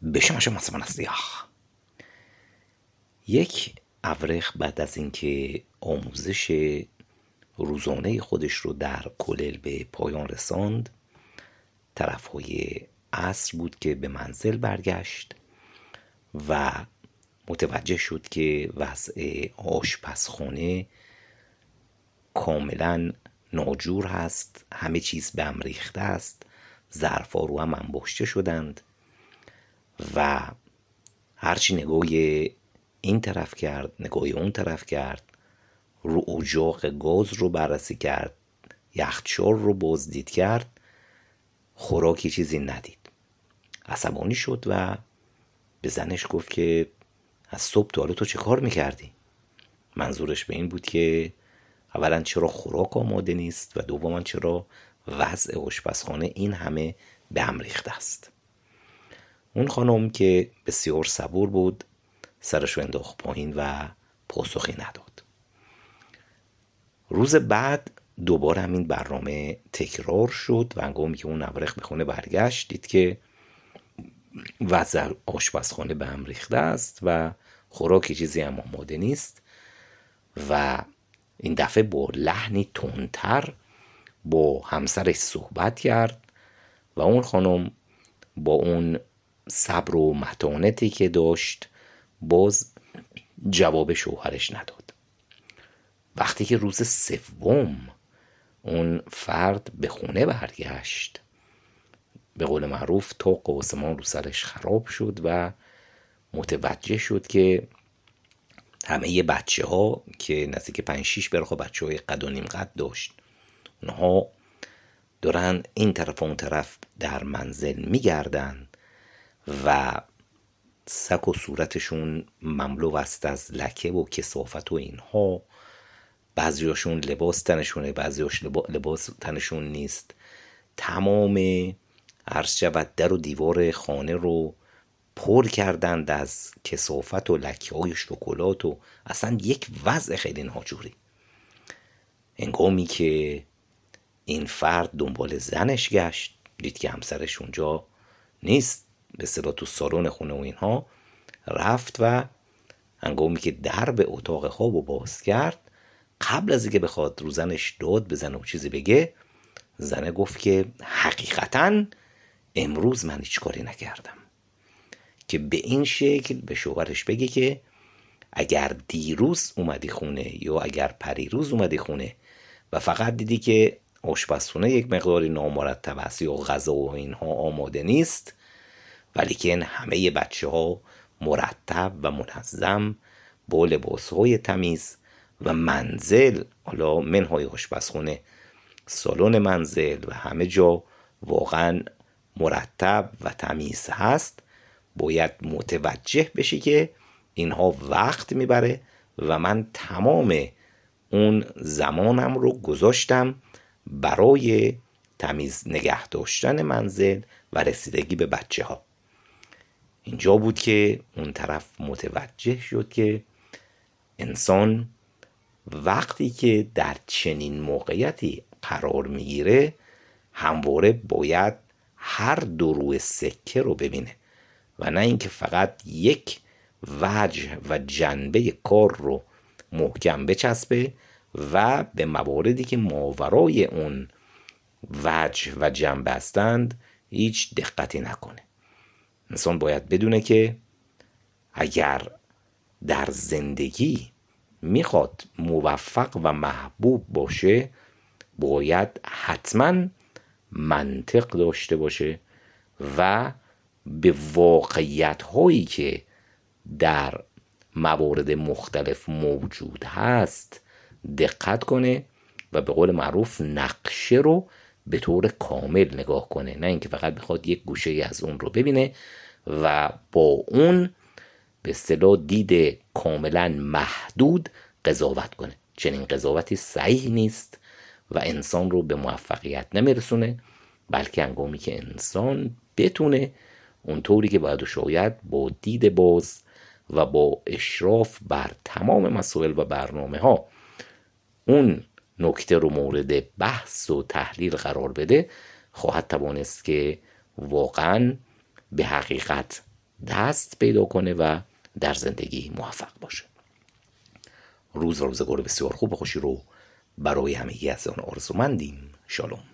بشمش مثلا از یک ابرخ بعد از اینکه آموزش روزانه خودش رو در کلل به پایان رساند، طرفهای عصر بود که به منزل برگشت و متوجه شد که وضع آشپزخانه کاملا ناجور هست، همه چیز به هم ریخته است، ظرفا رو هم انباشته شدند و هرچی نگاه این طرف کرد، نگاه اون طرف کرد، رو اجاق گاز رو بررسی کرد، یخچال رو بازدید کرد، خوراکی چیزی ندید. عصبانی شد و به زنش گفت که از صبح تا حالا تو چه کار میکردی؟ منظورش به این بود که اولا چرا خوراک آماده نیست و دوما چرا وضع آشپزخانه این همه به هم ریخته است. اون خانم که بسیار صبور بود سرش رو انداخت پایین و پاسخی نداد. روز بعد دوباره همین برنامه تکرار شد و هنگامی که اون ابرخ به خونه برگشت دید که وضع آشپزخانه به هم ریخته است و خوراکی چیزی هم آماده نیست و این دفعه با لحنی تندتر با همسرش صحبت کرد و اون خانم با اون صبر و متانتی که داشت باز جواب شوهرش نداد. وقتی که روز سوم اون فرد به خونه برگشت، به قول معروف طاق آسمان رو سرش خراب شد و متوجه شد که همه بچه ها که نزدیک 5-6 برخوا بچه های قد و نیم قد داشت، اونها دارن این طرف و اون طرف در منزل میگردن و سک و صورتشون مملو است از لکه و کثافت و اینها. بعضیاشون لباس تنشونه، بعضیاش لباس تنشون نیست. تمام عرض شود در و دیوار خانه رو پر کردند از کثافت و لکه های شکلات و اصلا یک وضع خیلی ناجوری. هنگامی که این فرد دنبال زنش گشت دید که همسرش اونجا نیست، به اصطلاح تو سالن خونه و اینها رفت و هنگامی که درب اتاق خواب رو باز کرد، قبل از اینکه بخواد رو زنش داد بزنه و چیزی بگه، زنه گفت که حقیقتاً امروز من هیچ کاری نکردم، که به این شکل به شوهرش بگه که اگر دیروز اومدی خونه یا اگر پریروز اومدی خونه و فقط دیدی که آشپزخونه یک مقداری نامرتب است یا غذا و اینها آماده نیست، ولی که همه بچه ها مرتب و منظم با لباسهای تمیز و منزل، حالا منهای آشپزخونه، سالن منزل و همه جا واقعا مرتب و تمیز هست، باید متوجه بشی که اینها وقت میبره و من تمام اون زمانم رو گذاشتم برای تمیز نگه داشتن منزل و رسیدگی به بچه ها. اینجا بود که اون طرف متوجه شد که انسان وقتی که در چنین موقعیتی قرار میگیره همواره باید هر دو روی سکه رو ببینه و نه اینکه فقط یک وجه و جنبه کار رو محکم بچسبه و به مواردی که ماورای اون وجه و جنبه هستند هیچ دقتی نکنه. انسان باید بدونه که اگر در زندگی میخواد موفق و محبوب باشه باید حتما منطق داشته باشه و به واقعیت هایی که در موارد مختلف موجود هست دقت کنه و به قول معروف نقشه رو به طور کامل نگاه کنه، نه اینکه فقط بخواد یک گوشه از اون رو ببینه و با اون به اصطلاح دید کاملا محدود قضاوت کنه. چنین قضاوتی صحیح نیست و انسان رو به موفقیت نمیرسونه، بلکه هنگامی که انسان بتونه اونطوری که باید و شاید با دید باز و با اشراف بر تمام مسائل و برنامه ها اون نکته رو مورد بحث و تحلیل قرار بده، خواهد توانست که واقعا به حقیقت دست پیدا کنه و در زندگی موفق باشه. روز و روزگار بسیار خوب و خوشی رو برای همگی از آن آرزومندیم. شالوم.